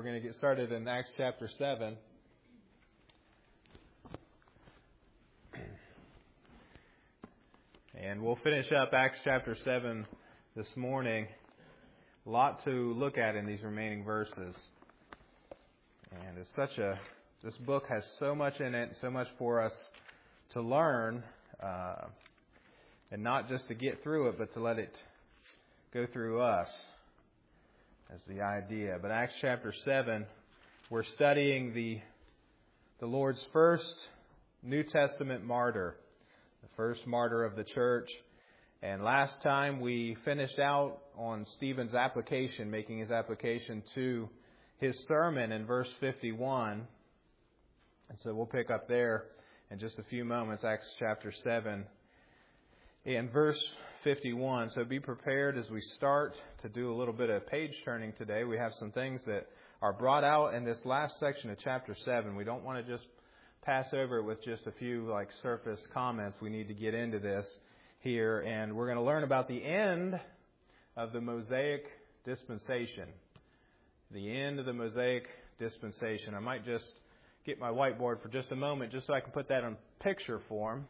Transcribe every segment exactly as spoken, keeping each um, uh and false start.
going to get started in Acts chapter seven. And we'll finish up Acts chapter seven this morning. A lot to look at in these remaining verses. And it's such a, this book has so much in it, so much for us to learn, uh, and not just to get through it, but to let it go through us. That's the idea. But Acts chapter seven, we're studying the the Lord's first New Testament martyr, the first martyr of the church. And last time we finished out on Stephen's application, making his application to his sermon in verse fifty-one. And so we'll pick up there in just a few moments, Acts chapter seven. In verse fifty-one, so be prepared as we start to do a little bit of page turning today. We have some things that are brought out in this last section of chapter seven. We don't want to just pass over it with just a few like surface comments. We need to get into this here, and we're going to learn about the end of the Mosaic dispensation. The end of the Mosaic dispensation. I might just get my whiteboard for just a moment just so I can put that in picture form.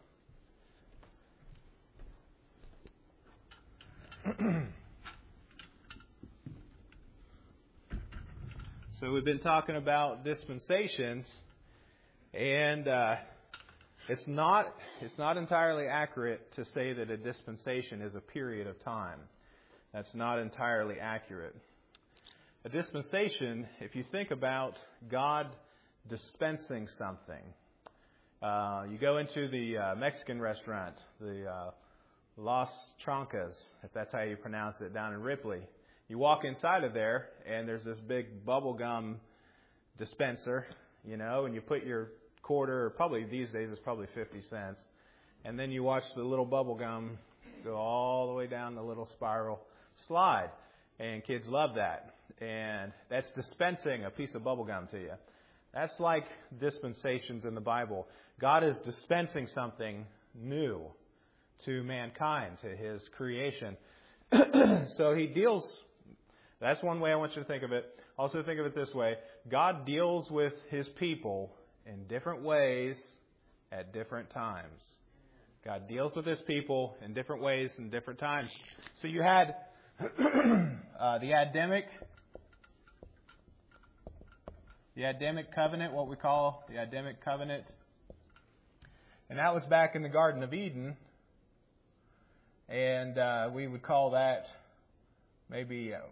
So we've been talking about dispensations, and uh, it's not it's not entirely accurate to say that a dispensation is a period of time. That's not entirely accurate. A dispensation, if you think about God dispensing something, uh, you go into the uh, Mexican restaurant, the uh, Las Trancas, if that's how you pronounce it, down in Ripley. You walk inside of there, and there's this big bubble gum dispenser, you know, and you put your quarter, or probably these days it's probably fifty cents, and then you watch the little bubble gum go all the way down the little spiral slide, and kids love that. And that's dispensing a piece of bubble gum to you. That's like dispensations in the Bible. God is dispensing something new to mankind, to His creation. So He deals, that's one way I want you to think of it. Also think of it this way. God deals with His people in different ways at different times. God deals with His people in different ways and different times. So you had uh, the Adamic, the Adamic covenant, what we call the Adamic covenant. And that was back in the Garden of Eden. And uh, we would call that maybe uh,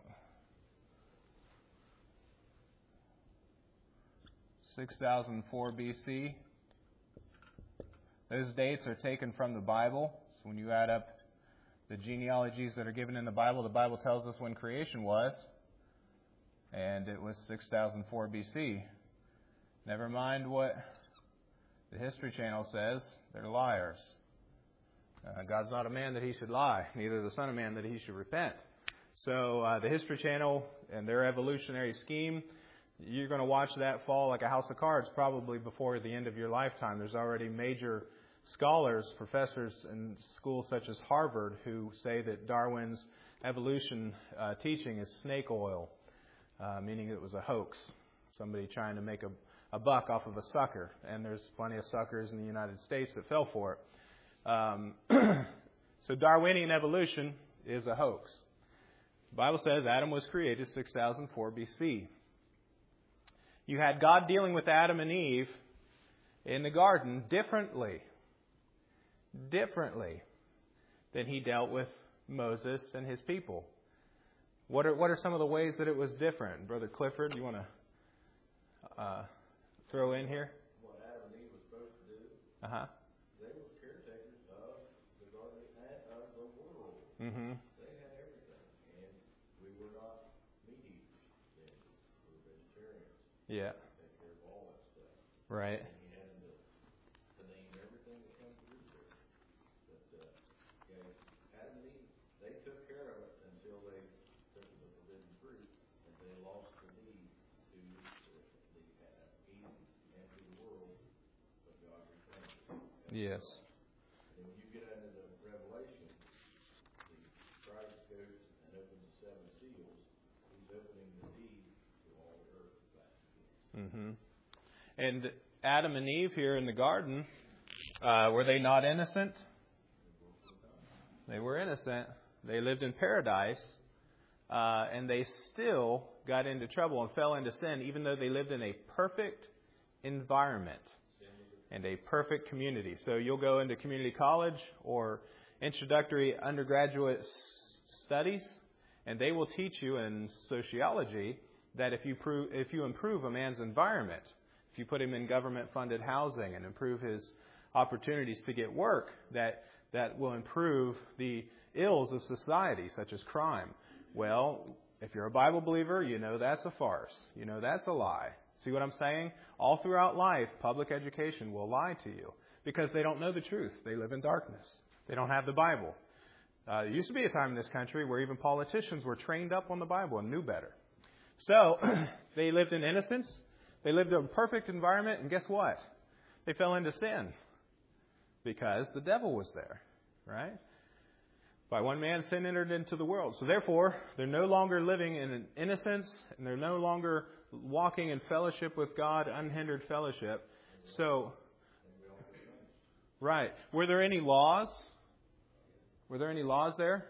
six thousand four B C. Those dates are taken from the Bible. So when you add up the genealogies that are given in the Bible, the Bible tells us when creation was. And it was six thousand four B C. Never mind what the History Channel says. They're liars. Uh, God's not a man that He should lie, neither the Son of Man that He should repent. So uh, the History Channel and their evolutionary scheme, you're going to watch that fall like a house of cards probably before the end of your lifetime. There's already major scholars, professors in schools such as Harvard, who say that Darwin's evolution uh, teaching is snake oil, uh, meaning it was a hoax. Somebody trying to make a, a buck off of a sucker. And there's plenty of suckers in the United States that fell for it. Um, so Darwinian evolution is a hoax. The Bible says Adam was created six thousand four B C. You had God dealing with Adam and Eve in the garden differently, differently than He dealt with Moses and his people. What are what are some of the ways that it was different? Brother Clifford, you want to uh, throw in here? What Adam and Eve was supposed to do? Uh huh. Mm-hmm. They had everything, and we were not meat eaters then. We were vegetarians. Yeah. Take care of all that stuff. Right. And He had to, to name everything that comes through there. But uh, yeah, Adam and Eve, they took care of it until they took the forbidden fruit, and they lost the need to the, the uh, Eden and to the world, but God returned it. Yes. And when you get into the Revelation, Christ goes and opens the seven seals. He's opening the deed to all the earth. Mm-hmm. And Adam and Eve here in the garden, uh, were they not innocent? They were innocent. They lived in paradise, uh, and they still got into trouble and fell into sin, even though they lived in a perfect environment and a perfect community. So you'll go into community college or introductory undergraduate s- studies, and they will teach you in sociology that if you prove, if you improve a man's environment, if you put him in government-funded housing and improve his opportunities to get work, that that will improve the ills of society, such as crime. Well, if you're a Bible believer, you know that's a farce. You know that's a lie. See what I'm saying? All throughout life, public education will lie to you because they don't know the truth. They live in darkness. They don't have the Bible. Uh, there used to be a time in this country where even politicians were trained up on the Bible and knew better. So they lived in innocence. They lived in a perfect environment, and guess what? They fell into sin because the devil was there, right? By one man, sin entered into the world. So therefore, they're no longer living in an innocence, and they're no longer walking in fellowship with God, unhindered fellowship. So, right. Were there any laws? Were there any laws there?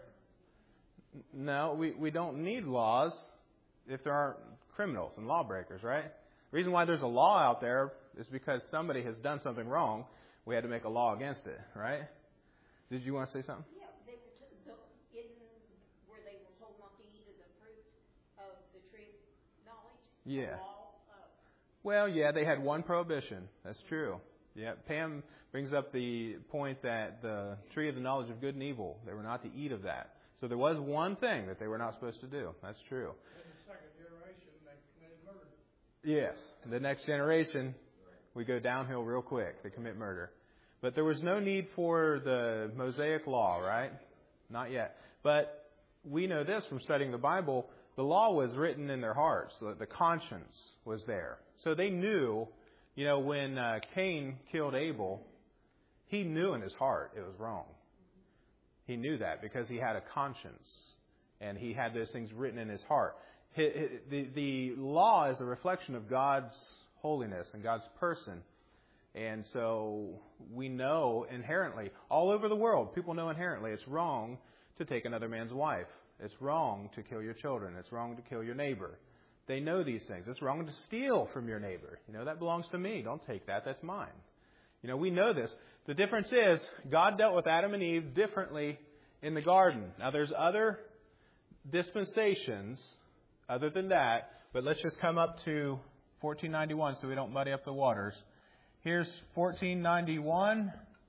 No, we, we don't need laws if there aren't criminals and lawbreakers, right? The reason why there's a law out there is because somebody has done something wrong. We had to make a law against it, right? Did you want to say something? Yeah, they were t- the, in where they were told not to eat of the fruit of the tree of knowledge. Yeah. The law, uh, Well, yeah, they had one prohibition. That's true. Yeah, Pam brings up the point that the tree of the knowledge of good and evil, they were not to eat of that. So there was one thing that they were not supposed to do. That's true. In the second generation, they committed murder. Yes. The next generation, we go downhill real quick. They commit murder. But there was no need for the Mosaic law, right? Not yet. But we know this from studying the Bible. The law was written in their hearts. So the conscience was there. So they knew, you know, when uh, Cain killed Abel, he knew in his heart it was wrong. He knew that because he had a conscience. And he had those things written in his heart. The, the law is a reflection of God's holiness and God's person. And so we know inherently, all over the world, people know inherently it's wrong to take another man's wife. It's wrong to kill your children. It's wrong to kill your neighbor. They know these things. It's wrong to steal from your neighbor. You know, that belongs to me. Don't take that. That's mine. You know, we know this. The difference is God dealt with Adam and Eve differently in the garden. Now, there's other dispensations other than that, but let's just come up to fourteen ninety-one so we don't muddy up the waters. Here's fourteen ninety-one,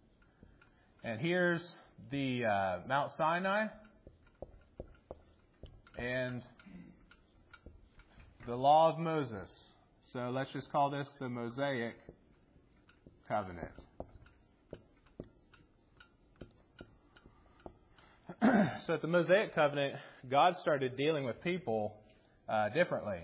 and here's the uh, Mount Sinai, and the Law of Moses. So let's just call this the Mosaic Covenant. So at the Mosaic Covenant, God started dealing with people uh, differently.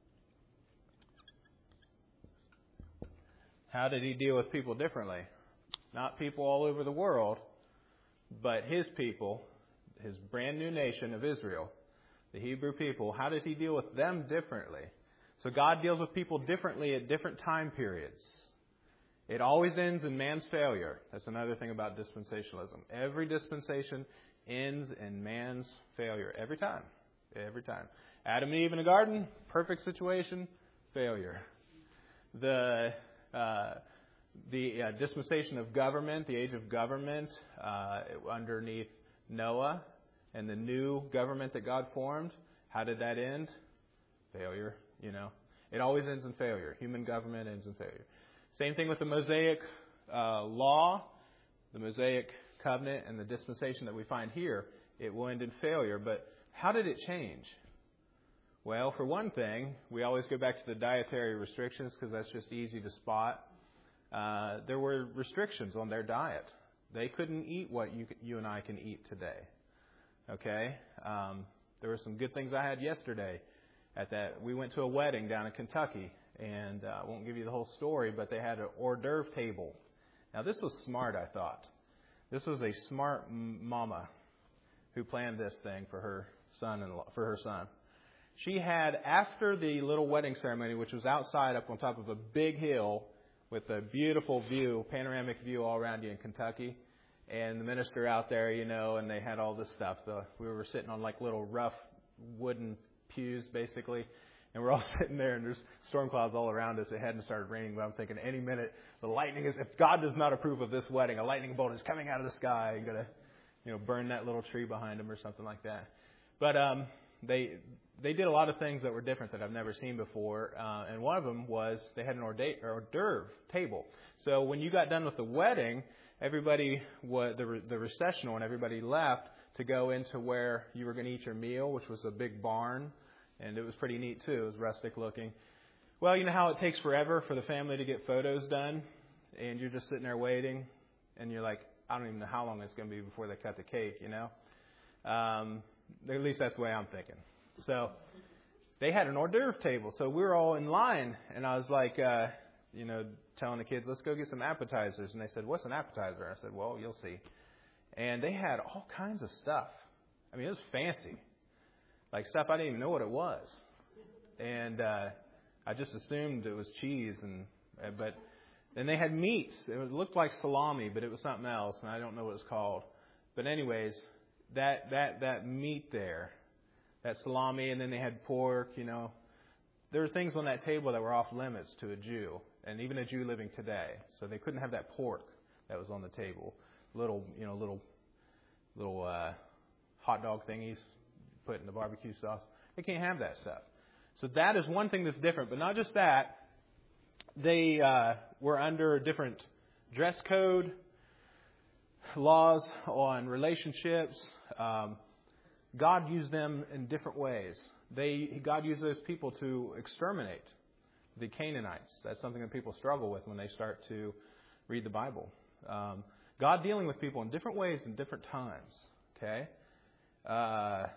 How did He deal with people differently? Not people all over the world, but His people, His brand new nation of Israel, the Hebrew people. How did He deal with them differently? So God deals with people differently at different time periods. It always ends in man's failure. That's another thing about dispensationalism. Every dispensation ends in man's failure. Every time. Every time. Adam and Eve in the garden, perfect situation, failure. The uh, the uh, dispensation of government, the age of government, uh, underneath Noah, and the new government that God formed, how did that end? Failure, you know. It always ends in failure. Human government ends in failure. Same thing with the Mosaic uh, law, the Mosaic covenant, and the dispensation that we find here. It will end in failure. But how did it change? Well, for one thing, we always go back to the dietary restrictions because that's just easy to spot. Uh, there were restrictions on their diet. They couldn't eat what you you and I can eat today. Okay? Um, there were some good things I had yesterday at that. We went to a wedding down in Kentucky, and uh, I won't give you the whole story, but they had an hors d'oeuvre table. Now, this was smart, I thought. This was a smart mama who planned this thing for her son and for her son. She had, after the little wedding ceremony, which was outside up on top of a big hill with a beautiful view, panoramic view all around you in Kentucky, and the minister out there, you know, and they had all this stuff. So we were sitting on like little rough wooden pews, basically, and we're all sitting there, and there's storm clouds all around us. It hadn't started raining, but I'm thinking any minute the lightning is, if God does not approve of this wedding, a lightning bolt is coming out of the sky and going to, you know, burn that little tree behind him or something like that. But um, they they did a lot of things that were different that I've never seen before, uh, and one of them was they had an hors d'oeuvre table. So when you got done with the wedding, everybody was the the recessional, and everybody left to go into where you were going to eat your meal, which was a big barn, and it was pretty neat too. It was rustic looking. Well, you know how it takes forever for the family to get photos done, and you're just sitting there waiting, and you're like, I don't even know how long it's going to be before they cut the cake, you know? Um, at least that's the way I'm thinking. So they had an hors d'oeuvre table, so we were all in line, and I was like, uh, you know, telling the kids, let's go get some appetizers. And they said, what's an appetizer? I said, well, you'll see. And they had all kinds of stuff. I mean, it was fancy. Like stuff I didn't even know what it was. And uh, I just assumed it was cheese. and uh, But then they had meat. It was, looked like salami, but it was something else, and I don't know what it's called. But anyways, that that that meat there, that salami, and then they had pork, you know. There were things on that table that were off limits to a Jew, and even a Jew living today. So they couldn't have that pork that was on the table. Little, you know, little, little uh, hot dog thingies put in the barbecue sauce. They can't have that stuff. So that is one thing that's different. But not just that. They uh, were under different dress code laws on relationships. Um, God used them in different ways. They God used those people to exterminate the Canaanites. That's something that people struggle with when they start to read the Bible. Um, God dealing with people in different ways in different times. Okay, uh,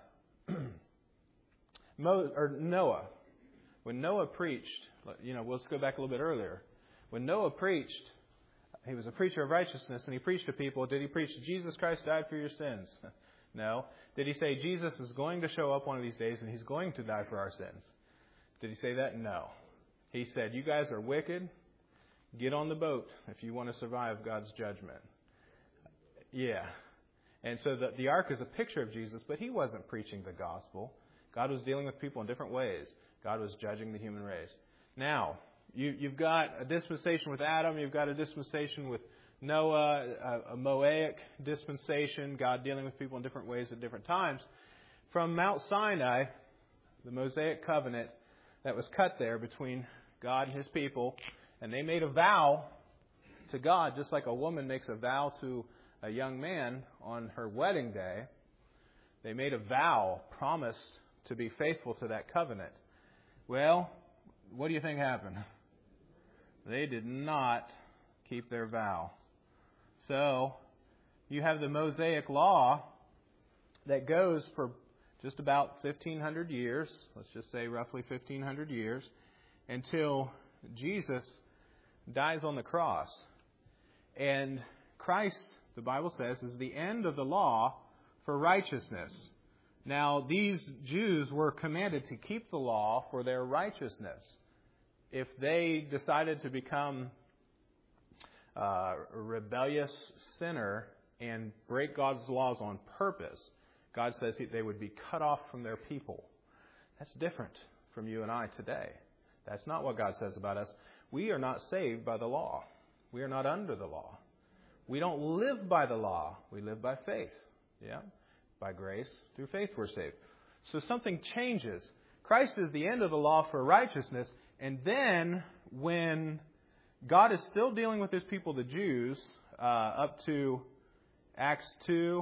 Mo, or Noah. When Noah preached, you know, let's go back a little bit earlier. When Noah preached, he was a preacher of righteousness, and he preached to people. Did he preach Jesus Christ died for your sins? No. Did he say Jesus is going to show up one of these days and he's going to die for our sins? Did he say that? No. He said, you guys are wicked. Get on the boat if you want to survive God's judgment. Yeah. And so the, the ark is a picture of Jesus, but he wasn't preaching the gospel. God was dealing with people in different ways. God was judging the human race. Now, you, you've got a dispensation with Adam. You've got a dispensation with Noah, a, a Moaic dispensation, God dealing with people in different ways at different times. From Mount Sinai, the Mosaic covenant that was cut there between God and his people, and they made a vow to God, just like a woman makes a vow to a young man on her wedding day. They made a vow, promised to be faithful to that covenant. Well, what do you think happened? They did not keep their vow. So, you have the Mosaic law that goes for just about fifteen hundred years, let's just say roughly fifteen hundred years, until Jesus dies on the cross. And Christ, the Bible says, is the end of the law for righteousness. Now, these Jews were commanded to keep the law for their righteousness. If they decided to become uh, a rebellious sinner and break God's laws on purpose, God says they would be cut off from their people. That's different from you and I today. That's not what God says about us. We are not saved by the law. We are not under the law. We don't live by the law. We live by faith. Yeah? By grace, through faith we're saved. So something changes. Christ is the end of the law for righteousness. And then when God is still dealing with his people, the Jews, uh, up to Acts two,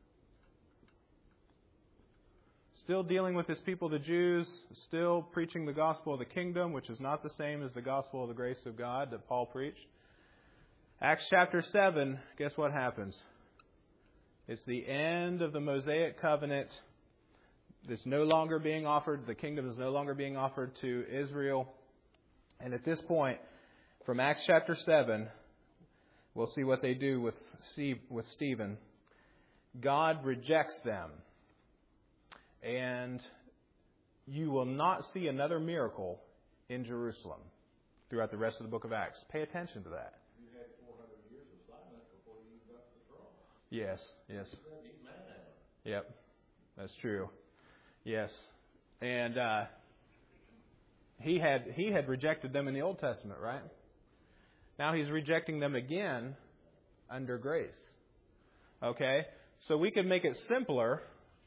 still dealing with his people, the Jews, still preaching the gospel of the kingdom, which is not the same as the gospel of the grace of God that Paul preached. Acts chapter seven, guess what happens? It's the end of the Mosaic covenant. It's no longer being offered. The kingdom is no longer being offered to Israel. And at this point, from Acts chapter seven, we'll see what they do with with Stephen. God rejects them. And you will not see another miracle in Jerusalem throughout the rest of the book of Acts. Pay attention to that. You had four hundred years of silence before you got to the throne. Yes, yes. He's mad at him. Yep, that's true. Yes. And uh, he had he had rejected them in the Old Testament, right? Now he's rejecting them again under grace. Okay? So we can make it simpler.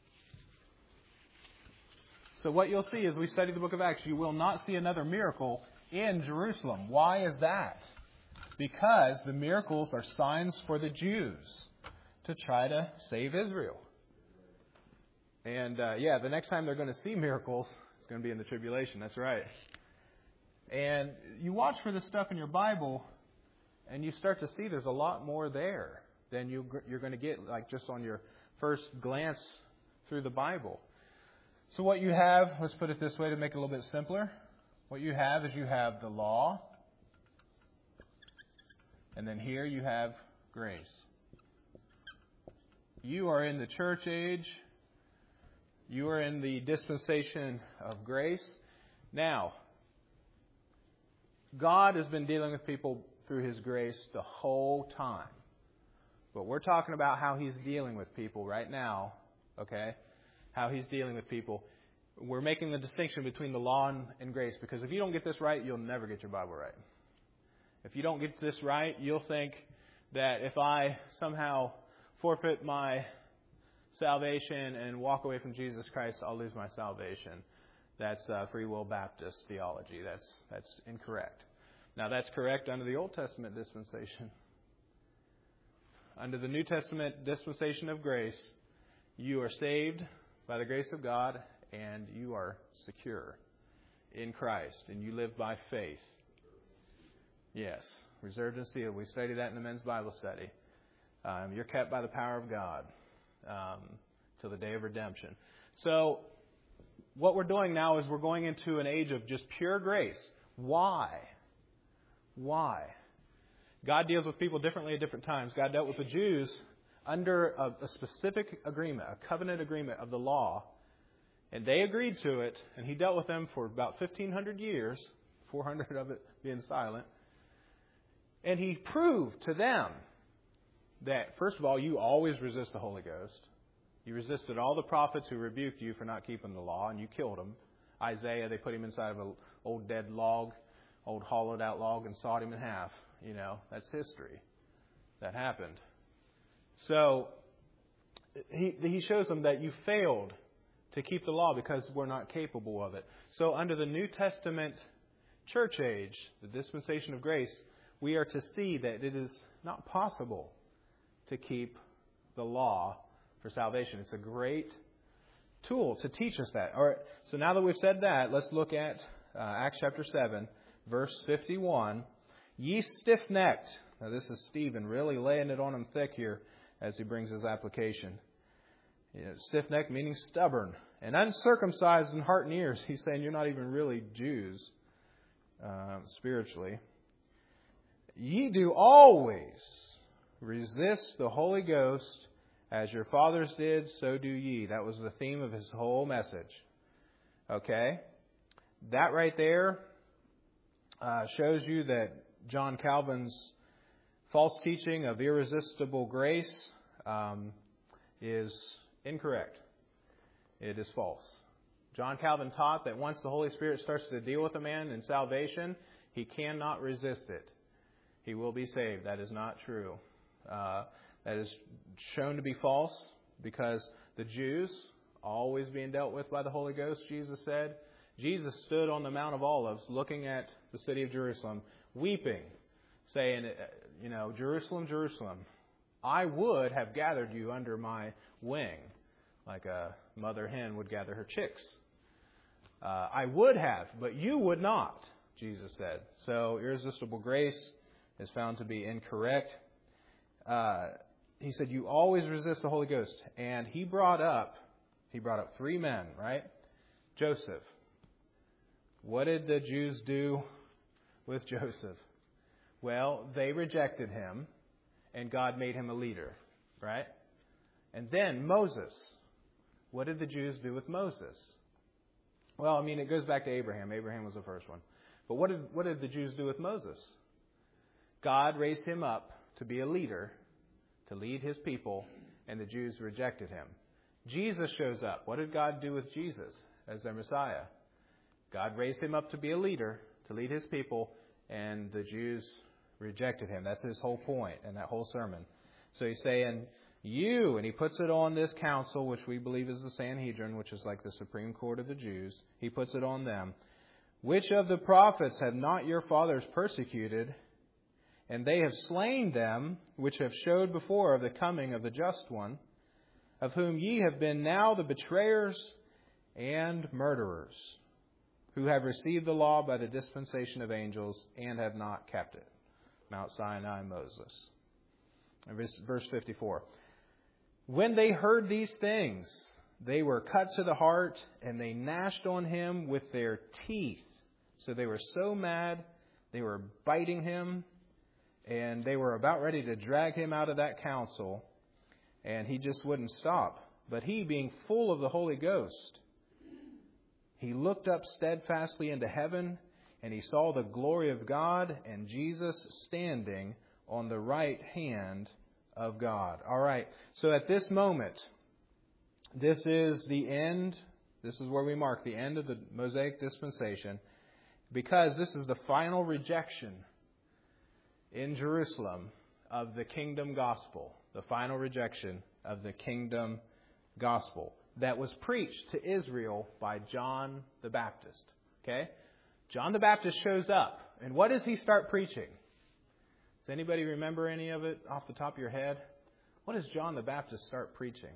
So what you'll see as we study the book of Acts, you will not see another miracle in Jerusalem. Why is that? Because the miracles are signs for the Jews to try to save Israel. And uh, yeah, the next time they're going to see miracles, it's going to be in the tribulation. That's right. And you watch for this stuff in your Bible, and you start to see there's a lot more there than you, you're going to get like just on your first glance through the Bible. So what you have, let's put it this way to make it a little bit simpler. What you have is you have the law, and then here you have grace. You are in the church age. You are in the dispensation of grace. Now, God has been dealing with people through His grace the whole time. But we're talking about how He's dealing with people right now, okay? How He's dealing with people. We're making the distinction between the law and, and grace, because if you don't get this right, you'll never get your Bible right. If you don't get this right, you'll think that if I somehow forfeit my salvation and walk away from Jesus Christ, I'll lose my salvation. That's uh, Free Will Baptist theology. That's that's incorrect. Now, that's correct under the Old Testament dispensation. Under the New Testament dispensation of grace, you are saved by the grace of God, and you are secure in Christ, and you live by faith. Yes, reserved and sealed. We studied that in the men's Bible study. Um, you're kept by the power of God um, till the day of redemption. So, what we're doing now is we're going into an age of just pure grace. Why? Why? God deals with people differently at different times. God dealt with the Jews under a, a specific agreement, a covenant agreement of the law. And they agreed to it, and He dealt with them for about fifteen hundred years, four hundred of it being silent. And He proved to them that, first of all, you always resist the Holy Ghost. You resisted all the prophets who rebuked you for not keeping the law, and you killed them. Isaiah, they put him inside of an old dead log, old hollowed out log, and sawed him in half. You know, that's history. That happened. So, he, he shows them that you failed to keep the law because we're not capable of it. So, under the New Testament church age, the dispensation of grace, we are to see that it is not possible to keep the law for salvation. It's a great tool to teach us that. All right. So now that we've said that, let's look at uh, Acts chapter seven, verse fifty-one. Ye stiff-necked. Now this is Stephen really laying it on them thick here as he brings his application. You know, stiff-necked meaning stubborn. And uncircumcised in heart and ears. He's saying you're not even really Jews uh, spiritually. Ye do always resist the Holy Ghost. As your fathers did, so do ye. That was the theme of his whole message. Okay? That right there uh, shows you that John Calvin's false teaching of irresistible grace um, is incorrect. It is false. John Calvin taught that once the Holy Spirit starts to deal with a man in salvation, he cannot resist it. He will be saved. That is not true. Uh, that is shown to be false because the Jews, always being dealt with by the Holy Ghost, Jesus said. Jesus stood on the Mount of Olives looking at the city of Jerusalem, weeping, saying, you know, Jerusalem, Jerusalem, I would have gathered you under my wing, like a mother hen would gather her chicks. Uh, I would have, but you would not, Jesus said. So irresistible grace is found to be incorrect. Uh, he said, you always resist the Holy Ghost. And he brought up, he brought up three men, right? Joseph. What did the Jews do with Joseph? Well, they rejected him, and God made him a leader, right? And then Moses. What did the Jews do with Moses? Well, I mean, it goes back to Abraham. Abraham was the first one. But what did, what did the Jews do with Moses? God raised him up to be a leader, to lead his people, and the Jews rejected him. Jesus shows up. What did God do with Jesus as their Messiah? God raised him up to be a leader, to lead his people, and the Jews rejected him. That's his whole point in that whole sermon. So he's saying, you, and he puts it on this council, which we believe is the Sanhedrin, which is like the Supreme Court of the Jews. He puts it on them. Which of the prophets have not your fathers persecuted? And they have slain them, which have showed before of the coming of the Just One, of whom ye have been now the betrayers and murderers, who have received the law by the dispensation of angels and have not kept it. Mount Sinai, Moses. Verse fifty-four. When they heard these things, they were cut to the heart, and they gnashed on him with their teeth. So they were so mad, they were biting him, and they were about ready to drag him out of that council, and he just wouldn't stop. But he, being full of the Holy Ghost, he looked up steadfastly into heaven, and he saw the glory of God and Jesus standing on the right hand of God. All right. So at this moment, this is the end. This is where we mark the end of the Mosaic dispensation, because this is the final rejection in Jerusalem of the kingdom gospel. The final rejection of the kingdom gospel that was preached to Israel by John the Baptist. Okay? John the Baptist shows up. And what does he start preaching? Does anybody remember any of it off the top of your head? What does John the Baptist start preaching?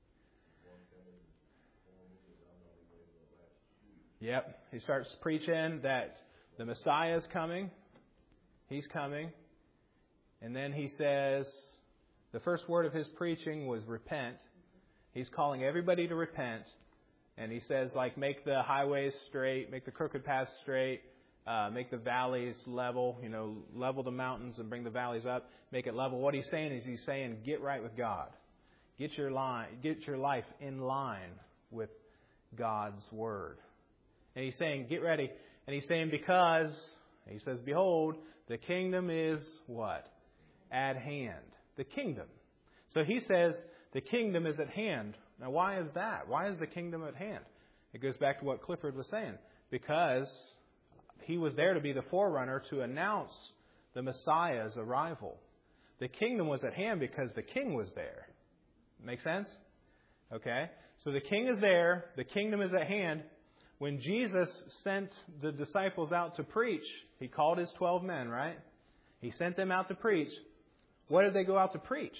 Yep. He starts preaching that the Messiah is coming. He's coming. And then he says, the first word of his preaching was repent. He's calling everybody to repent. And he says, like, make the highways straight, make the crooked paths straight, uh, make the valleys level, you know, level the mountains and bring the valleys up, make it level. What he's saying is he's saying, get right with God. Get your line, get your life in line with God's Word. And he's saying, get ready. And he's saying, because, he says, behold, the kingdom is what? At hand. The kingdom. So he says, the kingdom is at hand. Now, why is that? Why is the kingdom at hand? It goes back to what Clifford was saying. Because he was there to be the forerunner to announce the Messiah's arrival. The kingdom was at hand because the king was there. Make sense? Okay. So the king is there. The kingdom is at hand. When Jesus sent the disciples out to preach, he called his twelve men, right? He sent them out to preach. What did they go out to preach?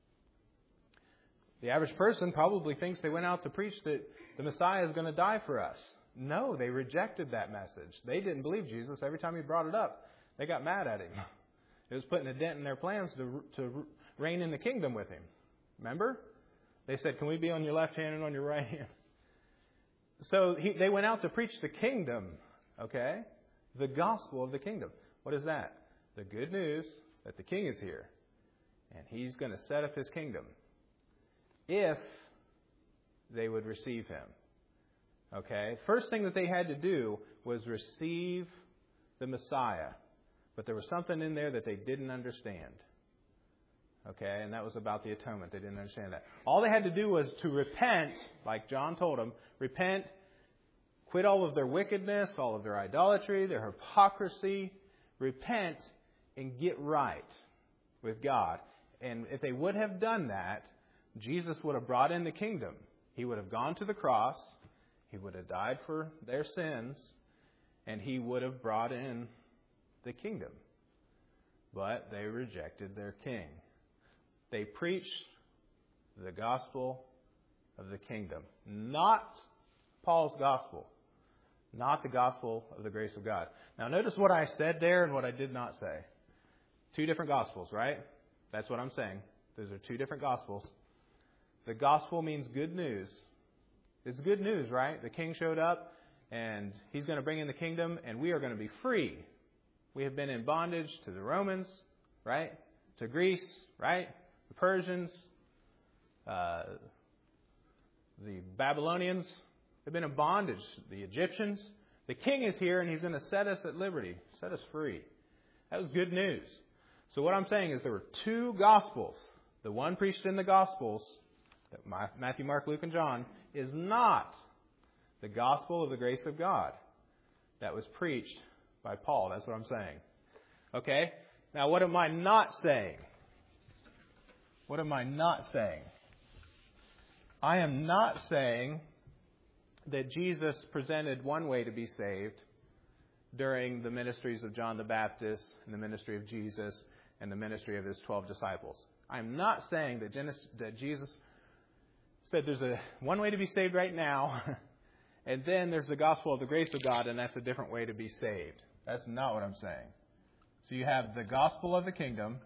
The average person probably thinks they went out to preach that the Messiah is going to die for us. No, they rejected that message. They didn't believe Jesus. Every time he brought it up, they got mad at him. It was putting a dent in their plans to, to reign in the kingdom with him. Remember? They said, can we be on your left hand and on your right hand? So he, they went out to preach the kingdom, okay? The gospel of the kingdom. What is that? The good news that the king is here. And he's going to set up his kingdom. If they would receive him. Okay? First thing that they had to do was receive the Messiah. But there was something in there that they didn't understand. Okay? And that was about the atonement. They didn't understand that. All they had to do was to repent, like John told them, repent, quit all of their wickedness, all of their idolatry, their hypocrisy, repent, and get right with God. And if they would have done that, Jesus would have brought in the kingdom. He would have gone to the cross. He would have died for their sins. And he would have brought in the kingdom. But they rejected their king. They preached the gospel of the kingdom. Not Paul's gospel. Not the gospel of the grace of God. Now notice what I said there and what I did not say. Two different gospels, right? That's what I'm saying. Those are two different gospels. The gospel means good news. It's good news, right? The king showed up and he's going to bring in the kingdom and we are going to be free. We have been in bondage to the Romans, right? To Greece, right? The Persians, uh, the Babylonians, They've been in bondage. The Egyptians. The king is here and he's going to set us at liberty, set us free. That was good news. So what I'm saying is there were two Gospels. The one preached in the Gospels, Matthew, Mark, Luke, and John, is not the gospel of the grace of God that was preached by Paul. That's what I'm saying. Okay? Now, what am I not saying? What am I not saying? I am not saying that Jesus presented one way to be saved during the ministries of John the Baptist and the ministry of Jesus and the ministry of his twelve disciples. I'm not saying that that Jesus said there's a one way to be saved right now, and then there's the gospel of the grace of God, and that's a different way to be saved. That's not what I'm saying. So you have the gospel of the kingdom.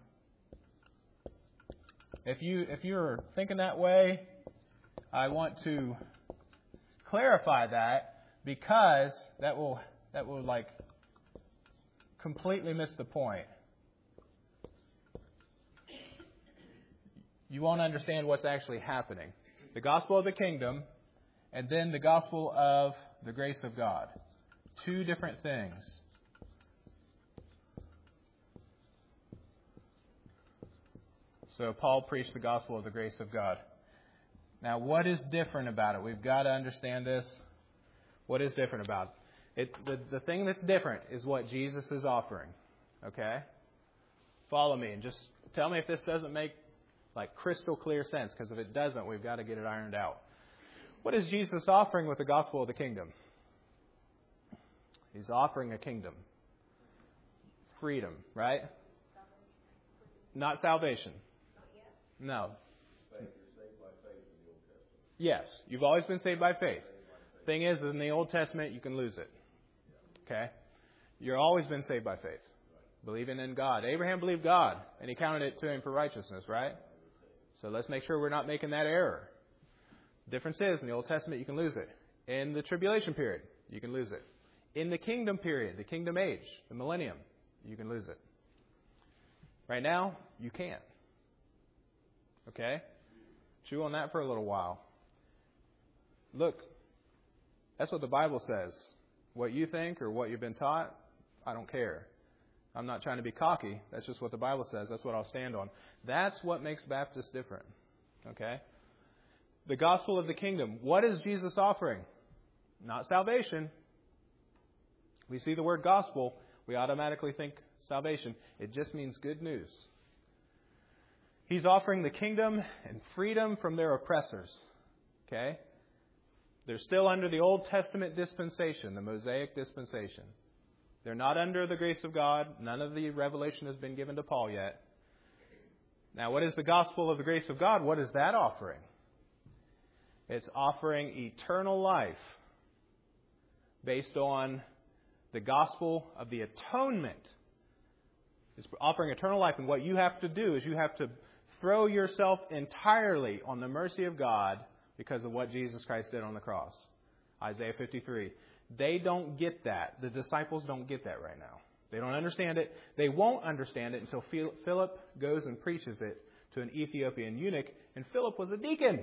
If you if you're thinking that way, I want to clarify that, because that will that will like completely miss the point. You won't understand what's actually happening. The gospel of the kingdom and then the gospel of the grace of God. Two different things. So Paul preached the gospel of the grace of God. Now, what is different about it? We've got to understand this. What is different about it? it the, the thing that's different is what Jesus is offering. Okay? Follow me and just tell me if this doesn't make like crystal clear sense, because if it doesn't, we've got to get it ironed out. What is Jesus offering with the gospel of the kingdom? He's offering a kingdom. Freedom, right? Not salvation. No. Yes, you've always been saved by faith. Thing is, in the Old Testament, you can lose it. Okay? You've always been saved by faith. Believing in God. Abraham believed God, and he counted it to him for righteousness, right? So let's make sure we're not making that error. Difference is, in the Old Testament, you can lose it. In the tribulation period, you can lose it. In the kingdom period, the kingdom age, the millennium, you can lose it. Right now, you can't. Okay? Chew on that for a little while. Look, that's what the Bible says. What you think or what you've been taught, I don't care. I'm not trying to be cocky. That's just what the Bible says. That's what I'll stand on. That's what makes Baptists different. Okay? The gospel of the kingdom. What is Jesus offering? Not salvation. We see the word gospel, we automatically think salvation. It just means good news. He's offering the kingdom and freedom from their oppressors. Okay? They're still under the Old Testament dispensation, the Mosaic dispensation. They're not under the grace of God. None of the revelation has been given to Paul yet. Now, what is the gospel of the grace of God? What is that offering? It's offering eternal life based on the gospel of the atonement. It's offering eternal life, and what you have to do is you have to throw yourself entirely on the mercy of God because of what Jesus Christ did on the cross. Isaiah fifty-three. They don't get that. The disciples don't get that right now. They don't understand it. They won't understand it until Philip goes and preaches it to an Ethiopian eunuch. And Philip was a deacon.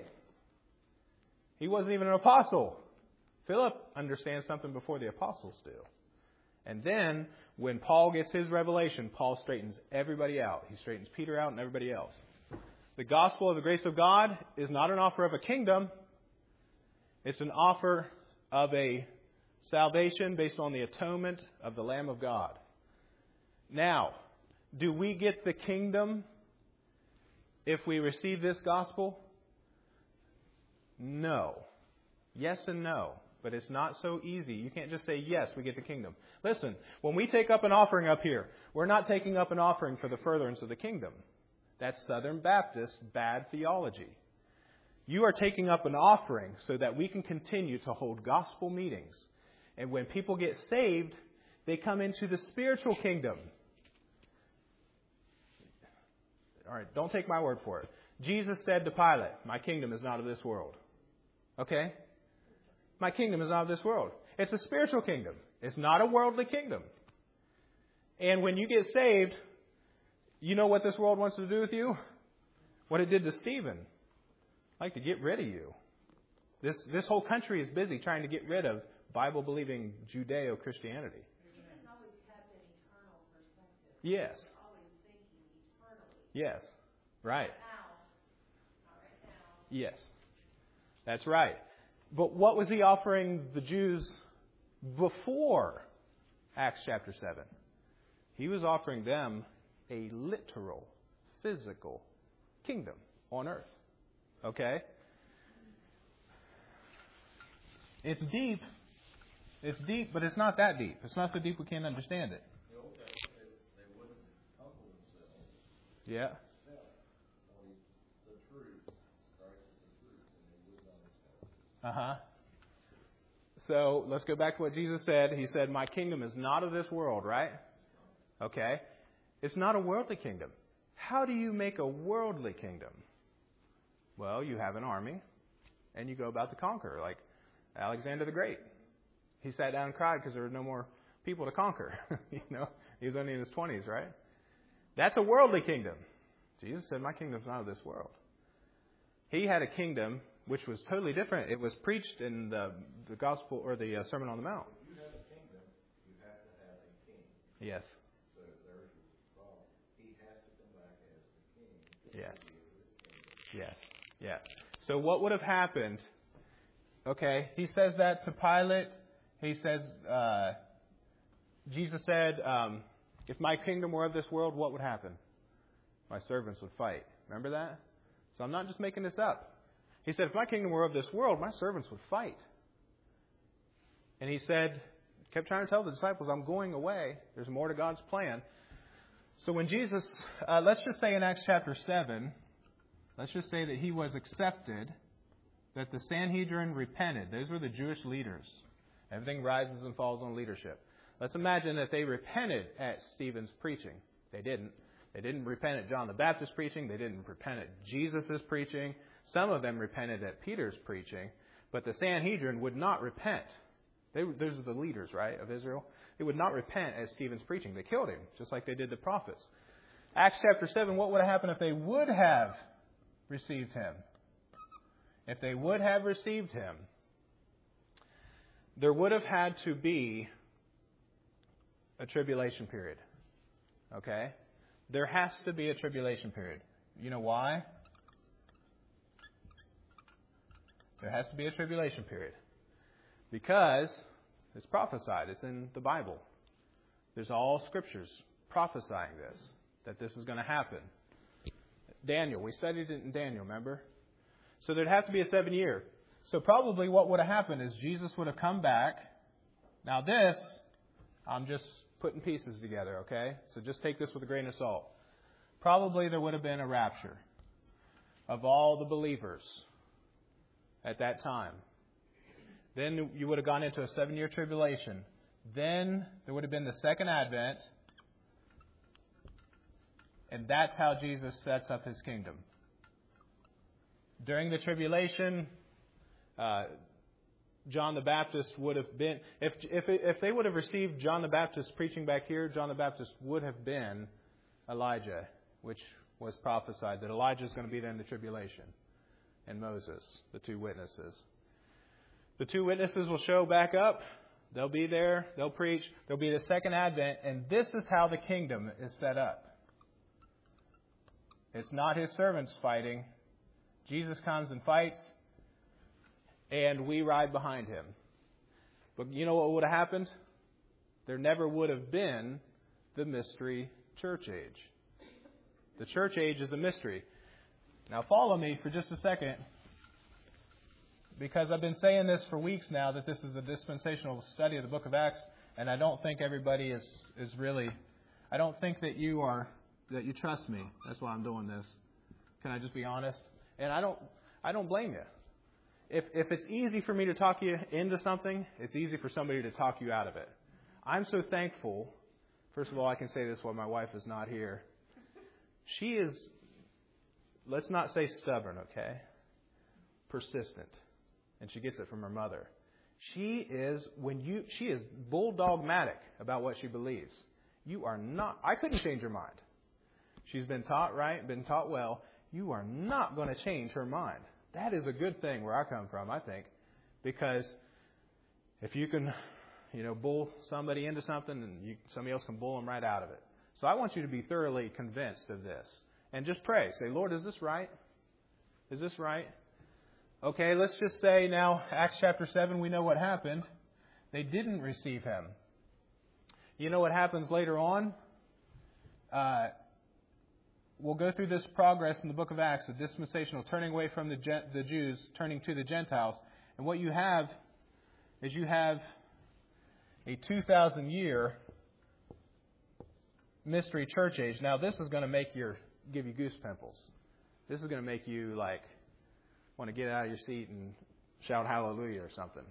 He wasn't even an apostle. Philip understands something before the apostles do. And then, when Paul gets his revelation, Paul straightens everybody out. He straightens Peter out and everybody else. The gospel of the grace of God is not an offer of a kingdom. It's an offer of a salvation based on the atonement of the Lamb of God. Now, do we get the kingdom if we receive this gospel? No. Yes and no. But it's not so easy. You can't just say, yes, we get the kingdom. Listen, when we take up an offering up here, we're not taking up an offering for the furtherance of the kingdom. That's Southern Baptist bad theology. You are taking up an offering so that we can continue to hold gospel meetings. And when people get saved, they come into the spiritual kingdom. All right, don't take my word for it. Jesus said to Pilate, my kingdom is not of this world. Okay? My kingdom is not of this world. It's a spiritual kingdom. It's not a worldly kingdom. And when you get saved, you know what this world wants to do with you? What it did to Stephen. Like to get rid of you. This this whole country is busy trying to get rid of Bible-believing Judeo-Christianity. You can always have an eternal perspective. Yes. You're always thinking eternally. Yes. Right. Now, not right now. Yes. That's right. But what was he offering the Jews before Acts chapter seven? He was offering them a literal, physical kingdom on earth. Okay? It's deep. It's deep, but it's not that deep. It's not so deep we can't understand it. The Old Testament, they wouldn't humble themselves. Yeah. Except for the truth. Christ is the truth, and they would not accept it. Uh-huh. So let's go back to what Jesus said. He said, my kingdom is not of this world, right? Okay. It's not a worldly kingdom. How do you make a worldly kingdom? Well, you have an army, and you go about to conquer, like Alexander the Great. He sat down and cried because there were no more people to conquer. You know, he was only in his twenties, right? That's a worldly kingdom. Jesus said, my kingdom is not of this world. He had a kingdom which was totally different. It was preached in the, the gospel or the uh, Sermon on the Mount. If you have a kingdom, you have to have a king. Yes. So there's the problem. He has to come back as the king. Yes. To be the kingdom. Yes. Yeah. So what would have happened? Okay, he says that to Pilate. He says, uh, Jesus said, um, if my kingdom were of this world, what would happen? My servants would fight. Remember that? So I'm not just making this up. He said, if my kingdom were of this world, my servants would fight. And he said, kept trying to tell the disciples, I'm going away. There's more to God's plan. So when Jesus, uh, let's just say in Acts chapter seven, let's just say that he was accepted, that the Sanhedrin repented. Those were the Jewish leaders. Everything rises and falls on leadership. Let's imagine that they repented at Stephen's preaching. They didn't. They didn't repent at John the Baptist's preaching. They didn't repent at Jesus' preaching. Some of them repented at Peter's preaching. But the Sanhedrin would not repent. They, those are the leaders, right, of Israel. They would not repent at Stephen's preaching. They killed him, just like they did the prophets. Acts chapter seven, what would have happened if they would have received him? If they would have received him, there would have had to be a tribulation period. Okay? There has to be a tribulation period. You know why? There has to be a tribulation period. Because it's prophesied. It's in the Bible. There's all scriptures prophesying this, that this is going to happen. Daniel, we studied it in Daniel, remember? So there'd have to be a seven year. So probably what would have happened is Jesus would have come back. Now this, I'm just putting pieces together, okay? So just take this with a grain of salt. Probably there would have been a rapture of all the believers at that time. Then you would have gone into a seven-year tribulation. Then there would have been the second advent. And that's how Jesus sets up his kingdom. During the tribulation, uh, John the Baptist would have been, if, if, if they would have received John the Baptist preaching back here, John the Baptist would have been Elijah, which was prophesied that Elijah is going to be there in the tribulation, and Moses, the two witnesses. The two witnesses will show back up. They'll be there. They'll preach. There'll be the second advent. And this is how the kingdom is set up. It's not his servants fighting. Jesus comes and fights, and we ride behind him. But you know what would have happened? There never would have been the mystery church age. The church age is a mystery. Now follow me for just a second, because I've been saying this for weeks now, that this is a dispensational study of the book of Acts, and I don't think everybody is, is really, I don't think that you are, that you trust me. That's why I'm doing this. Can I just be honest? And I don't, I don't blame you. If, if it's easy for me to talk you into something, it's easy for somebody to talk you out of it. I'm so thankful. First of all, I can say this while my wife is not here. She is, let's not say stubborn, okay? Persistent. And she gets it from her mother. She is, when you, she is bulldogmatic about what she believes. You are not, I couldn't change her mind. She's been taught right, been taught well. You are not going to change her mind. That is a good thing where I come from, I think. Because if you can, you know, bull somebody into something, and you, somebody else can bull them right out of it. So I want you to be thoroughly convinced of this. And just pray. Say, Lord, is this right? Is this right? Okay, let's just say now, Acts chapter seven, we know what happened. They didn't receive him. You know what happens later on? Uh, we'll go through this progress in the book of Acts, the dispensational turning away from the, the Jews, turning to the Gentiles. And what you have is you have a two thousand year mystery church age. Now, this is going to make your give you goose pimples. This is going to make you like want to get out of your seat and shout hallelujah or something.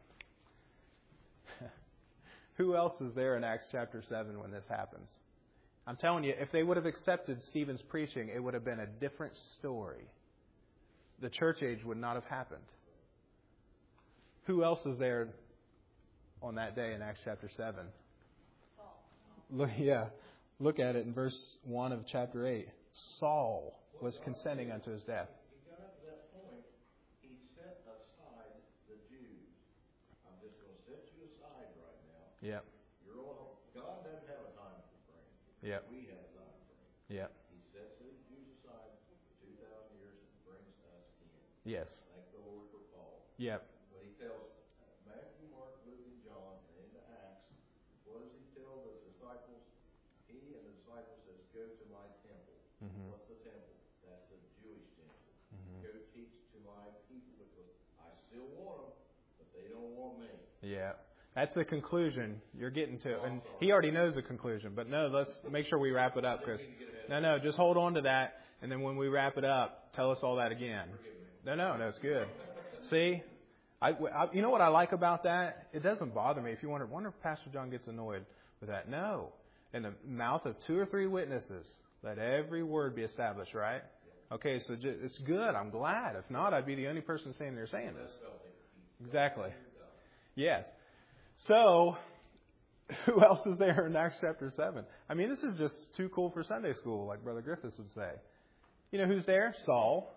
Who else is there in Acts chapter seven when this happens? I'm telling you, if they would have accepted Stephen's preaching, it would have been a different story. The church age would not have happened. Who else is there on that day in Acts chapter seven? Look, yeah, look at it in verse one of chapter eight. Saul was consenting unto his death. He got up to that point, he set aside the Jews. I'm just going to set you aside right now. Yep. You're all, God doesn't have a time for praying. Yep. We have a time for praying. Yep. He sets the Jews aside for two thousand years and brings us in. Yes. Thank the Lord for Paul. Yep. When he tells Matthew, Mark, Luke, and John, and into Acts, what does he tell the disciples? He and the disciples says, go to my temple. Mm-hmm. What's the temple? That's the Jewish temple. Mm-hmm. Go teach to my people because I still want them, but they don't want me. Yeah. That's the conclusion you're getting to. And he already knows the conclusion. But no, let's make sure we wrap it up, Chris. No, no, just hold on to that. And then when we wrap it up, tell us all that again. No, no, no, it's good. See? I, I, you know what I like about that? It doesn't bother me. If you wonder, wonder if Pastor John gets annoyed with that. No. In the mouth of two or three witnesses, let every word be established, right? Okay, so just, it's good. I'm glad. If not, I'd be the only person standing there saying this. Exactly. Yes. So, who else is there in Acts chapter seven? I mean, this is just too cool for Sunday school, like Brother Griffiths would say. You know who's there? Saul.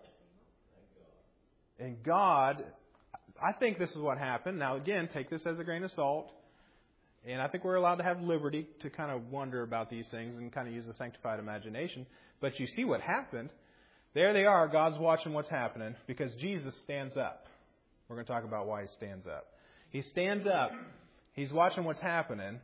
And God, I think this is what happened. Now, again, take this as a grain of salt. And I think we're allowed to have liberty to kind of wonder about these things and kind of use a sanctified imagination. But you see what happened. There they are. God's watching what's happening because Jesus stands up. We're going to talk about why he stands up. He stands up. He's watching what's happening.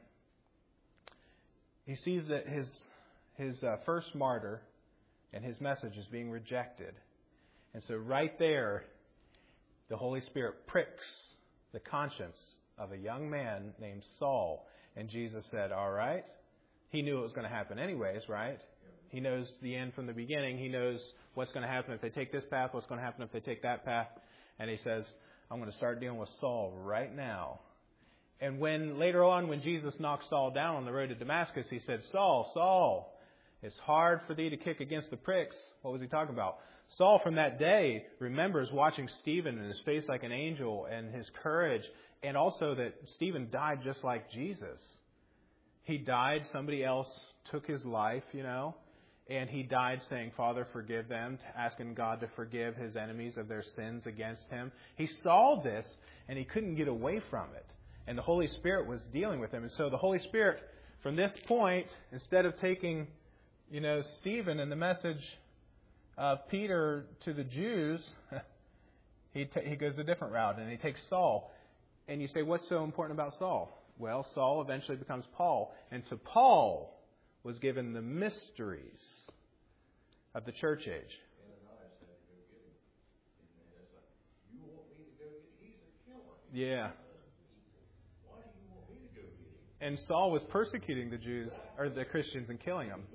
He sees that his his uh, first martyr and his message is being rejected. And so right there, the Holy Spirit pricks the conscience of a young man named Saul. And Jesus said, all right. He knew it was going to happen anyways, right? He knows the end from the beginning. He knows what's going to happen if they take this path, what's going to happen if they take that path. And he says, I'm going to start dealing with Saul right now. And when later on, when Jesus knocked Saul down on the road to Damascus, he said, Saul, Saul, it's hard for thee to kick against the pricks. What was he talking about? Saul from that day remembers watching Stephen and his face like an angel and his courage. And also that Stephen died just like Jesus. He died, somebody else took his life, you know. And he died saying, Father, forgive them, asking God to forgive his enemies of their sins against him. He saw this and he couldn't get away from it. And the Holy Spirit was dealing with him. And so the Holy Spirit, from this point, instead of taking, you know, Stephen and the message of Peter to the Jews, he t- he goes a different route and he takes Saul. And you say, what's so important about Saul? Well, Saul eventually becomes Paul. And to Paul was given the mysteries of the church age. Ananias had to go get him. And it's like, you want me to go get him? He's a killer. Yeah. Why do you want me to go get him? And Saul was persecuting the Jews, or the Christians, and killing them.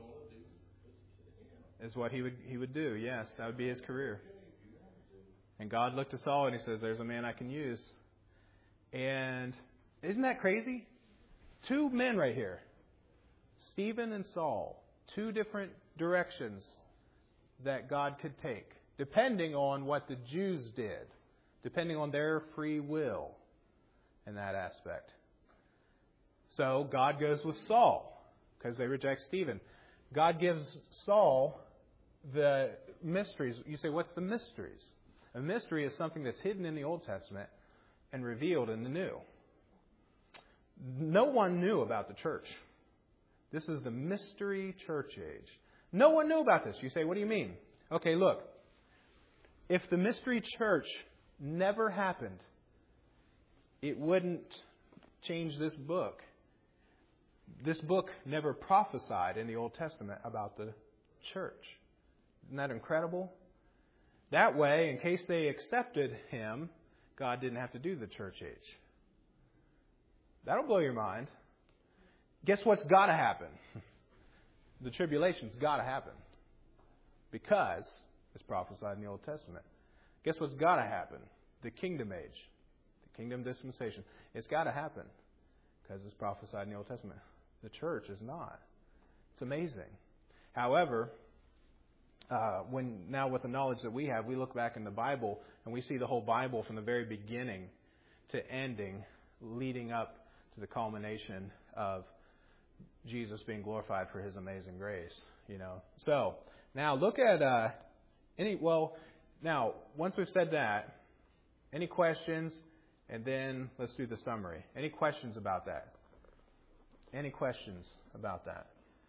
Is what he would he would do. Yes, that would be his career. And God looked to Saul and he says, there's a man I can use. And isn't that crazy? Two men right here. Stephen and Saul. Two different directions that God could take, depending on what the Jews did, depending on their free will in that aspect. So God goes with Saul because they reject Stephen. God gives Saul the mysteries. You say, what's the mysteries? A mystery is something that's hidden in the Old Testament and revealed in the New. No one knew about the church. This is the mystery church age. No one knew about this. You say, what do you mean? Okay, look. If the mystery church never happened, it wouldn't change this book. This book never prophesied in the Old Testament about the church. Isn't that incredible? That way, in case they accepted him, God didn't have to do the church age. That'll blow your mind. Guess what's got to happen? The tribulation's got to happen. Because it's prophesied in the Old Testament. Guess what's got to happen? The kingdom age. The kingdom dispensation. It's got to happen. Because it's prophesied in the Old Testament. The church is not. It's amazing. However, uh, when now with the knowledge that we have, we look back in the Bible and we see the whole Bible from the very beginning to ending, leading up to the culmination of Jesus being glorified for His amazing grace. You know. So now look at uh, any. Well, now once we've said that, any questions? And then let's do the summary. Any questions about that? Any questions about that?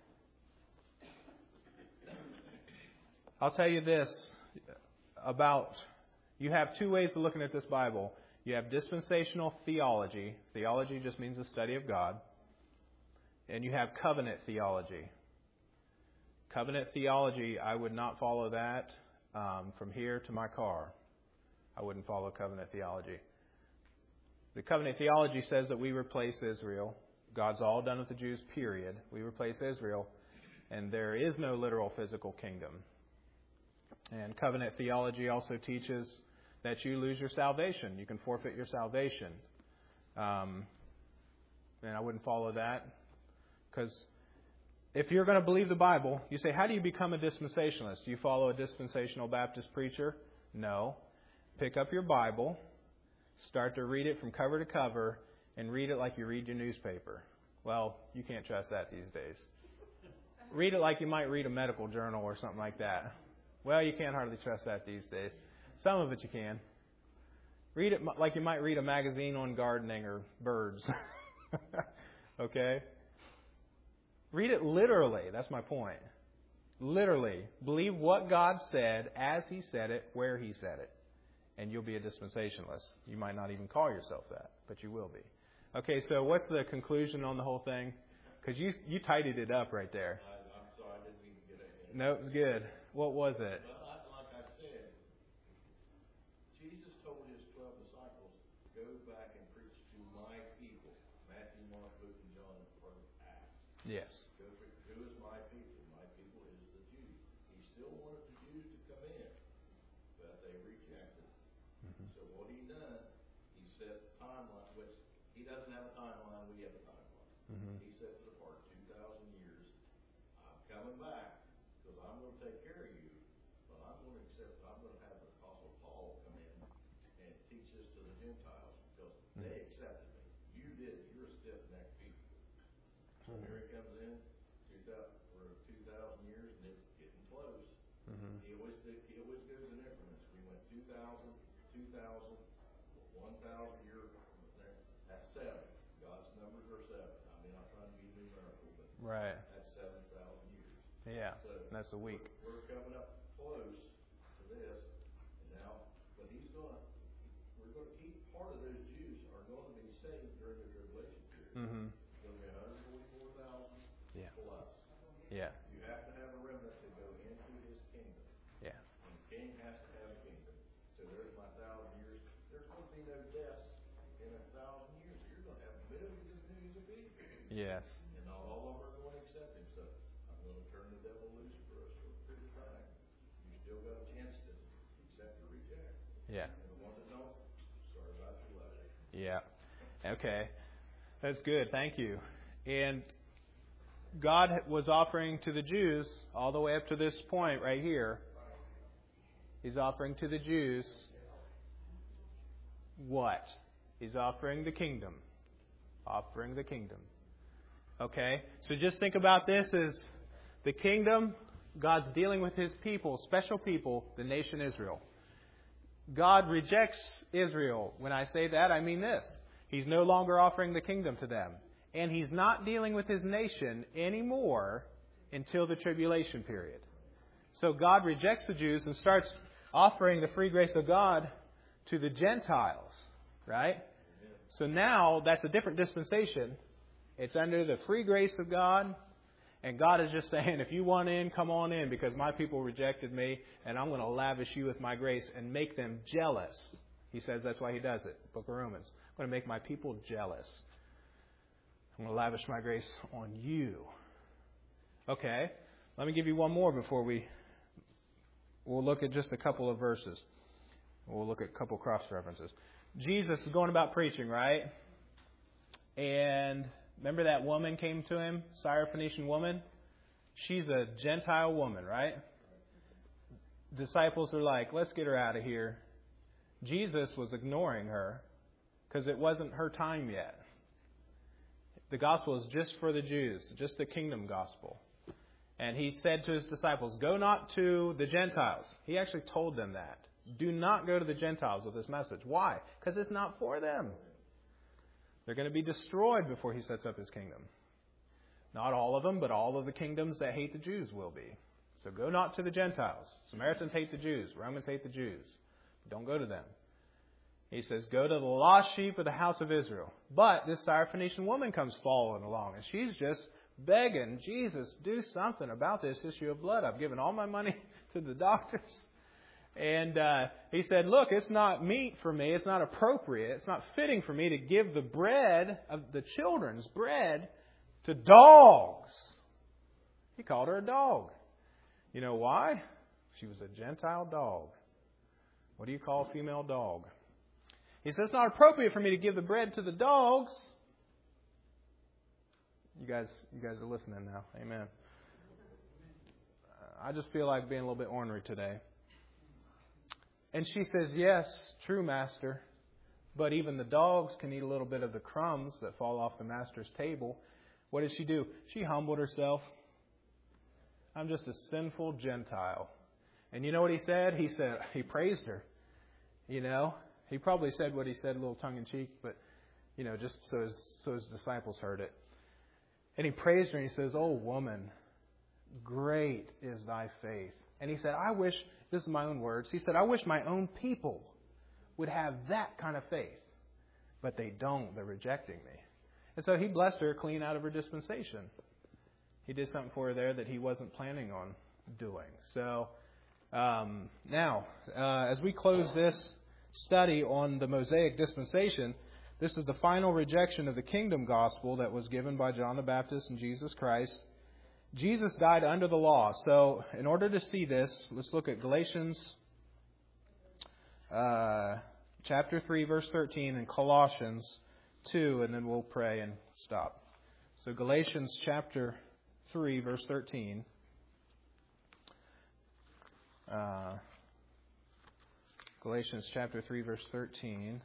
I'll tell you this about, you have two ways of looking at this Bible. You have dispensational theology. Theology just means the study of God. And you have covenant theology. Covenant theology, I would not follow that um, from here to my car. I wouldn't follow covenant theology. The covenant theology says that we replace Israel. God's all done with the Jews, period. We replace Israel, and there is no literal physical kingdom. And covenant theology also teaches that you lose your salvation. You can forfeit your salvation. Um, and I wouldn't follow that. Because if you're going to believe the Bible, you say, how do you become a dispensationalist? Do you follow a dispensational Baptist preacher? No. Pick up your Bible, start to read it from cover to cover, and read it like you read your newspaper. Well, you can't trust that these days. Read it like you might read a medical journal or something like that. Well, you can't hardly trust that these days. Some of it you can. Read it like you might read a magazine on gardening or birds. Okay? Read it literally. That's my point. Literally. Believe what God said as He said it, where He said it. And you'll be a dispensationalist. You might not even call yourself that, but you will be. Okay, so what's the conclusion on the whole thing? Because you, you tidied it up right there. I, I'm sorry, I didn't even get ahead. No, it was good. What was it? Well, I, like I said, Jesus told His twelve disciples, go back and preach to my people. Matthew, Mark, Luke, and John, and part of Acts. Yes. Go for, who is my people? My people is the Jews. He still wanted the Jews to come in, but they rejected. Mm-hmm. So what He done, He set a timeline, which He doesn't have a timeline, we have a timeline. Mm-hmm. He sets it apart two thousand years. I'm coming back because I'm going to take care of you, but I'm going to accept, I'm going to have the Apostle Paul come in and teach this to the Gentiles because mm-hmm. they accepted me. You did. You're a stiff-necked people. So mm-hmm. here He comes in, two thousand, for two thousand years, and it's getting close. Mm-hmm. He always he always goes in increments. We went two thousand, two thousand, one thousand years. That's seven. God's numbers are seven. I mean, I'm trying to be numerical, but right. That's seven thousand years. Yeah, so that's a week. We're, we're coming up close to this, and now, but He's going to, we're going to keep, part of those Jews are going to be saved during the tribulation period. Mm-hmm. It's going to be one hundred forty-four thousand yeah. plus. Yeah. You have to have a remnant to go into His kingdom. Yeah. And the king has to have a kingdom. So there's my thousand years. There's going to be no deaths in a thousand years. You're going to have millions and millions of people. Yes. And not all of them are going to accept Him. So I'm going to turn the devil loose for a short period of time. You still got a chance to accept or reject. Yeah. And the ones that don't, sorry about your luck. Yeah. Okay. That's good. Thank you. And God was offering to the Jews, all the way up to this point right here, He's offering to the Jews what? He's offering the kingdom. Offering the kingdom. Okay? So just think about this as the kingdom, God's dealing with His people, special people, the nation Israel. God rejects Israel. When I say that, I mean this. He's no longer offering the kingdom to them. And He's not dealing with His nation anymore until the tribulation period. So God rejects the Jews and starts offering the free grace of God to the Gentiles. Right? So now that's a different dispensation. It's under the free grace of God. And God is just saying, if you want in, come on in, because my people rejected me, and I'm going to lavish you with my grace and make them jealous. He says that's why He does it. Book of Romans. I'm going to make my people jealous. I'm going to lavish my grace on you. Okay. Let me give you one more before we... We'll look at just a couple of verses. We'll look at a couple cross references. Jesus is going about preaching, right? And remember that woman came to Him, Syrophoenician woman? She's a Gentile woman, right? Disciples are like, let's get her out of here. Jesus was ignoring her because it wasn't her time yet. The gospel is just for the Jews, just the kingdom gospel. And He said to His disciples, go not to the Gentiles. He actually told them that. Do not go to the Gentiles with this message. Why? Because it's not for them. They're going to be destroyed before He sets up His kingdom. Not all of them, but all of the kingdoms that hate the Jews will be. So go not to the Gentiles. Samaritans hate the Jews. Romans hate the Jews. Don't go to them. He says, go to the lost sheep of the house of Israel. But this Syrophoenician woman comes following along, and she's just begging, Jesus, do something about this issue of blood. I've given all my money to the doctors. And uh, He said, look, it's not meet for me. It's not appropriate. It's not fitting for me to give the bread of the children's bread to dogs. He called her a dog. You know why? She was a Gentile dog. What do you call a female dog? He said, it's not appropriate for me to give the bread to the dogs. You guys, you guys are listening now. Amen. I just feel like being a little bit ornery today. And she says, yes, true, Master. But even the dogs can eat a little bit of the crumbs that fall off the Master's table. What did she do? She humbled herself. I'm just a sinful Gentile. And you know what He said? He said, He praised her. You know, He probably said what He said a little tongue-in-cheek, but, you know, just so his, so his disciples heard it. And He praised her and He says, oh, woman, great is thy faith. And He said, I wish, this is my own words, He said, I wish my own people would have that kind of faith. But they don't. They're rejecting me. And so He blessed her clean out of her dispensation. He did something for her there that He wasn't planning on doing. So um, now, uh, as we close this study on the Mosaic dispensation, this is the final rejection of the kingdom gospel that was given by John the Baptist and Jesus Christ. Jesus died under the law. So in order to see this, let's look at Galatians uh, chapter three, verse thirteen, and Colossians two, and then we'll pray and stop. So Galatians chapter three, verse thirteen. Uh, Galatians chapter three, verse thirteen.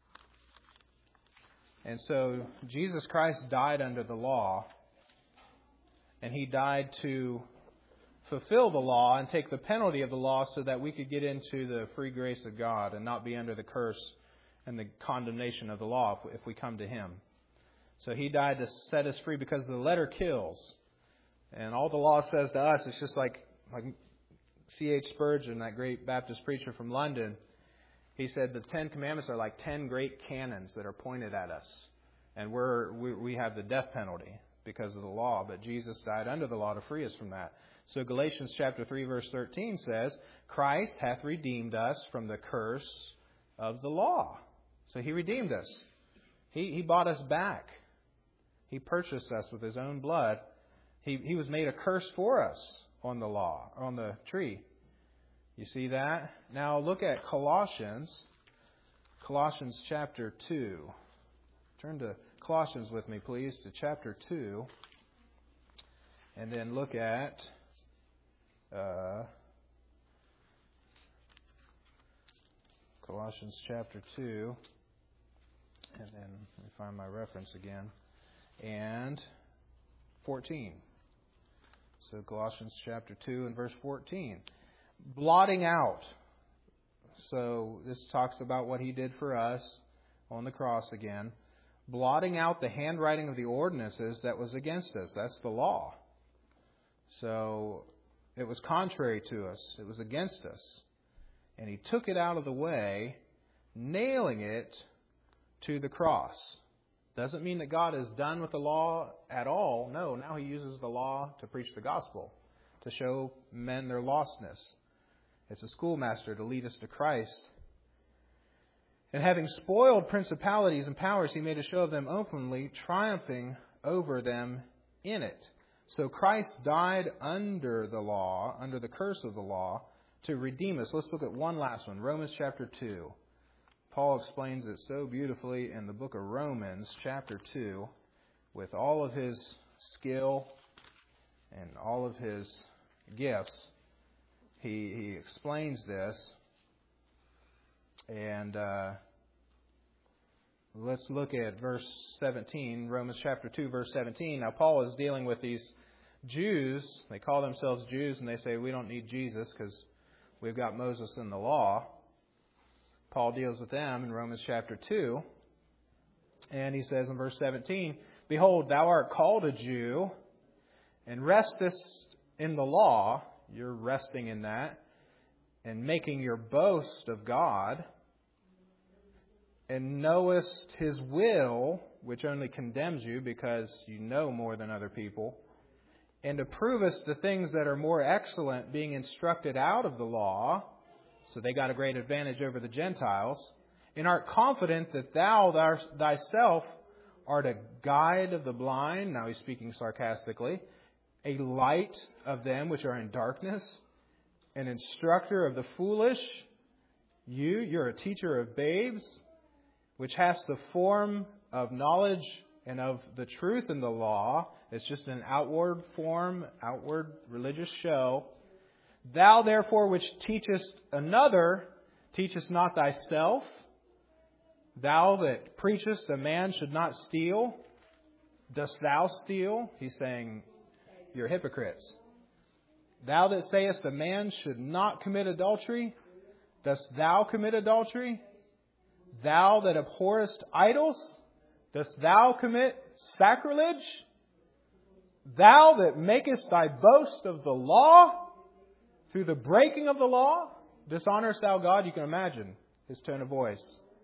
And so Jesus Christ died under the law, and He died to fulfill the law and take the penalty of the law so that we could get into the free grace of God and not be under the curse and the condemnation of the law if we come to Him. So He died to set us free because the letter kills. And all the law says to us, it's just like, like C H Spurgeon, that great Baptist preacher from London. He said the Ten Commandments are like ten great cannons that are pointed at us. And we're, we, we have the death penalty because of the law. But Jesus died under the law to free us from that. So Galatians chapter three, verse thirteen says, Christ hath redeemed us from the curse of the law. So He redeemed us. He, he bought us back. He purchased us with His own blood. He, he was made a curse for us on the law, on the tree. You see that? Now look at Colossians. Colossians chapter two. Turn to Colossians with me, please, to chapter two. And then look at uh, Colossians chapter two. And then let me find my reference again. And fourteen. So Colossians chapter two and verse fourteen. Blotting out So this talks about what He did for us on the cross again. Blotting out the handwriting of the ordinances that was against us. That's the law. So it was contrary to us. It was against us. And He took it out of the way, nailing it to the cross. Doesn't mean that God is done with the law at all. No, now He uses the law to preach the gospel, to show men their lostness. It's a schoolmaster to lead us to Christ. And having spoiled principalities and powers, He made a show of them openly, triumphing over them in it. So Christ died under the law, under the curse of the law, to redeem us. Let's look at one last one, Romans chapter two. Paul explains it so beautifully in the book of Romans chapter two, with all of his skill and all of his gifts. He, he explains this. And uh, let's look at verse seventeen, Romans chapter two, verse seventeen. Now, Paul is dealing with these Jews. They call themselves Jews, and they say, we don't need Jesus because we've got Moses and the law. Paul deals with them in Romans chapter two. And he says in verse seventeen, behold, thou art called a Jew, and restest in the law. You're resting in that, and making your boast of God, and knowest His will, which only condemns you because you know more than other people, and approvest the things that are more excellent, being instructed out of the law. So they got a great advantage over the Gentiles. And art confident that thou thyself art a guide of the blind. Now he's speaking sarcastically. A light of them which are in darkness. An instructor of the foolish. You, you're a teacher of babes, which hast the form of knowledge and of the truth in the law. It's just an outward form, outward religious show. Thou therefore which teachest another, teachest not thyself. Thou that preachest a man should not steal, dost thou steal? He's saying, you're hypocrites. Thou that sayest a man should not commit adultery, dost thou commit adultery? Thou that abhorrest idols, dost thou commit sacrilege? Thou that makest thy boast of the law, through the breaking of the law, dishonorest thou God? You can imagine his tone of voice.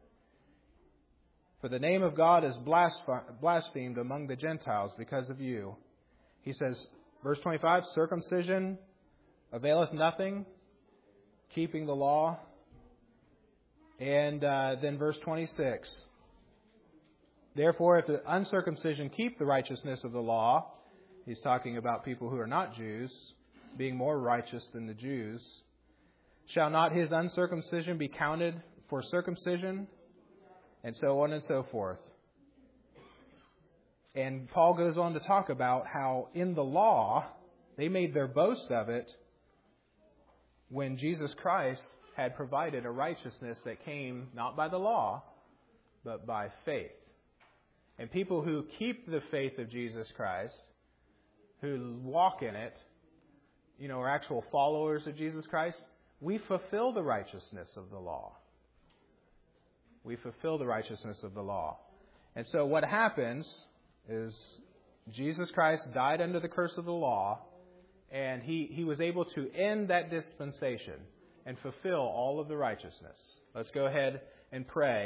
For the name of God is blasphemed among the Gentiles because of you. He says, verse twenty-five, circumcision availeth nothing, keeping the law. And uh, then verse twenty-six, therefore if the uncircumcision keep the righteousness of the law, he's talking about people who are not Jews, being more righteous than the Jews, shall not his uncircumcision be counted for circumcision? And so on and so forth. And Paul goes on to talk about how in the law, they made their boast of it when Jesus Christ had provided a righteousness that came not by the law, but by faith. And people who keep the faith of Jesus Christ, who walk in it, you know, are actual followers of Jesus Christ, we fulfill the righteousness of the law. We fulfill the righteousness of the law. And so what happens is Jesus Christ died under the curse of the law, and he, he was able to end that dispensation and fulfill all of the righteousness. Let's go ahead and pray.